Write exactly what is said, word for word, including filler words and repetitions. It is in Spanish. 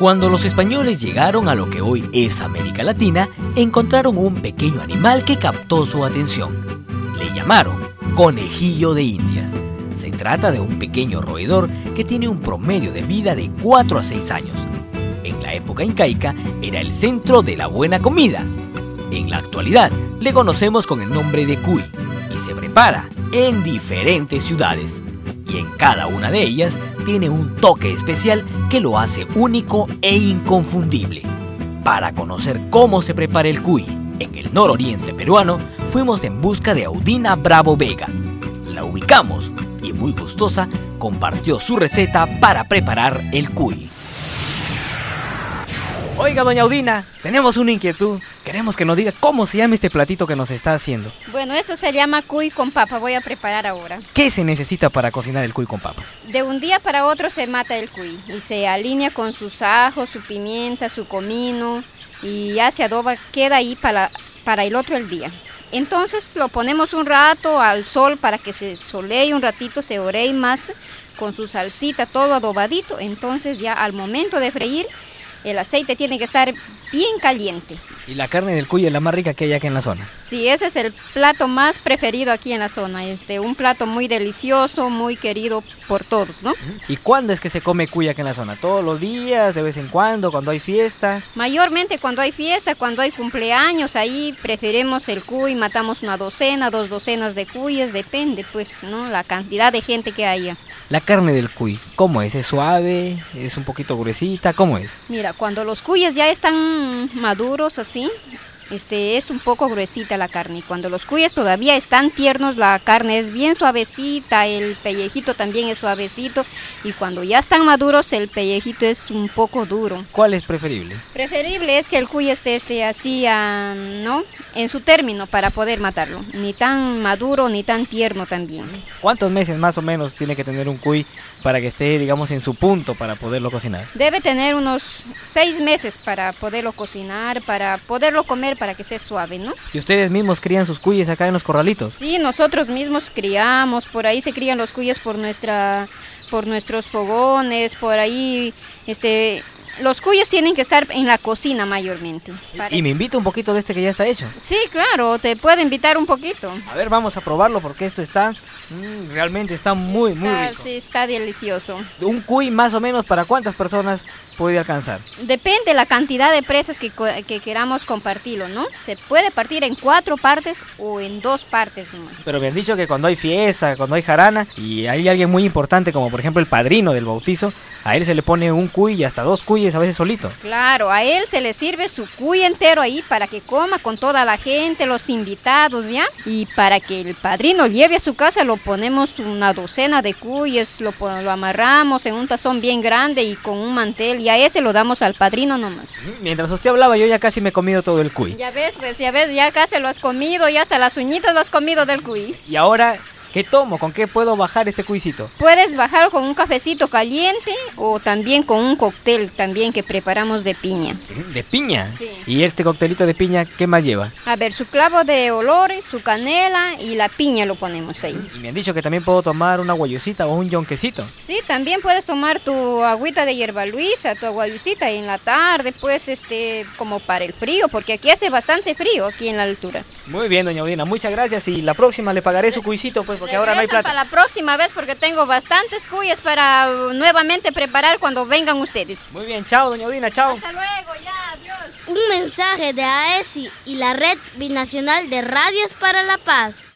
Cuando los españoles llegaron a lo que hoy es América Latina, encontraron un pequeño animal que captó su atención. Le llamaron conejillo de Indias. Se trata de un pequeño roedor que tiene un promedio de vida de cuatro a seis años. En la época incaica era el centro de la buena comida. En la actualidad le conocemos con el nombre de cuy y se prepara en diferentes ciudades. Y en cada una de ellas tiene un toque especial que lo hace único e inconfundible. Para conocer cómo se prepara el cuy en el nororiente peruano, fuimos en busca de Audina Bravo Vega. La ubicamos y muy gustosa compartió su receta para preparar el cuy. Oiga, doña Audina, tenemos una inquietud. Queremos que nos diga cómo se llama este platito que nos está haciendo. Bueno, esto se llama cuy con papa, voy a preparar ahora. ¿Qué se necesita para cocinar el cuy con papas? De un día para otro se mata el cuy y se alinea con sus ajos, su pimienta, su comino y ya se adoba, queda ahí para, para el otro el día. Entonces lo ponemos un rato al sol para que se solee un ratito, se oree más con su salsita, todo adobadito. Entonces ya al momento de freír, el aceite tiene que estar bien caliente. ¿Y la carne del cuy es la más rica que hay aquí en la zona? Sí, ese es el plato más preferido aquí en la zona. Este, un plato muy delicioso, muy querido por todos, ¿no? ¿Y cuándo es que se come cuy aquí en la zona? ¿Todos los días, de vez en cuando, cuando hay fiesta? Mayormente cuando hay fiesta, cuando hay cumpleaños, ahí preferimos el cuy, matamos una docena, dos docenas de cuyes, depende, pues, ¿no? La cantidad de gente que haya. La carne del cuy, ¿cómo es? ¿Es suave? ¿Es un poquito gruesita? ¿Cómo es? Mira, cuando los cuyes ya están maduros así, este, es un poco gruesita la carne. Y cuando los cuyes todavía están tiernos, la carne es bien suavecita, el pellejito también es suavecito. Y cuando ya están maduros, el pellejito es un poco duro. ¿Cuál es preferible? Preferible es que el cuy esté, esté así, um, ¿no? En su término para poder matarlo. Ni tan maduro ni tan tierno también. ¿Cuántos meses más o menos tiene que tener un cuy para que esté, digamos, en su punto para poderlo cocinar? Debe tener unos seis meses para poderlo cocinar, para poderlo comer, para que esté suave, ¿no? ¿Y ustedes mismos crían sus cuyes acá en los corralitos? Sí, nosotros mismos criamos, por ahí se crían los cuyes por nuestra, por nuestros fogones, por ahí, este... Los cuyes tienen que estar en la cocina mayormente. Para... ¿Y me invita un poquito de este que ya está hecho? Sí, claro, te puedo invitar un poquito. A ver, vamos a probarlo porque esto está... Mmm, realmente está muy, muy está, rico. Sí, está delicioso. ¿Un cuy más o menos para cuántas personas puede alcanzar? Depende la cantidad de presas que, que queramos compartirlo, ¿no? Se puede partir en cuatro partes o en dos partes nomás. Pero me han dicho que cuando hay fiesta, cuando hay jarana y hay alguien muy importante como por ejemplo el padrino del bautizo, a él se le pone un cuy y hasta dos cuyes a veces solito. Claro, a él se le sirve su cuy entero ahí para que coma con toda la gente, los invitados, ¿ya? Y para que el padrino lleve a su casa lo ponemos una docena de cuyes, lo, lo amarramos en un tazón bien grande y con un mantel y a ese lo damos al padrino nomás. Mientras usted hablaba yo ya casi me he comido todo el cuy. Ya ves, pues ya ves, ya casi lo has comido, ya hasta las uñitas lo has comido del cuy. Y ahora... ¿qué tomo? ¿Con qué puedo bajar este cuisito? Puedes bajar con un cafecito caliente o también con un cóctel también que preparamos de piña. ¿De piña? Sí. ¿Y este coctelito de piña qué más lleva? A ver, su clavo de olores, su canela y la piña lo ponemos ahí. Y me han dicho que también puedo tomar una guayusita o un yonquecito. Sí, también puedes tomar tu agüita de hierba luisa, tu aguayusita en la tarde, pues este, como para el frío, porque aquí hace bastante frío aquí en la altura. Muy bien, doña Audina, muchas gracias y la próxima le pagaré su cuisito, pues porque ahora no hay plata. Para la próxima vez porque tengo bastantes cuyes para nuevamente preparar cuando vengan ustedes. Muy bien, chao, doña Audina, chao. Hasta luego, ya, adiós. Un mensaje de A E S I y la Red Binacional de Radios para la Paz.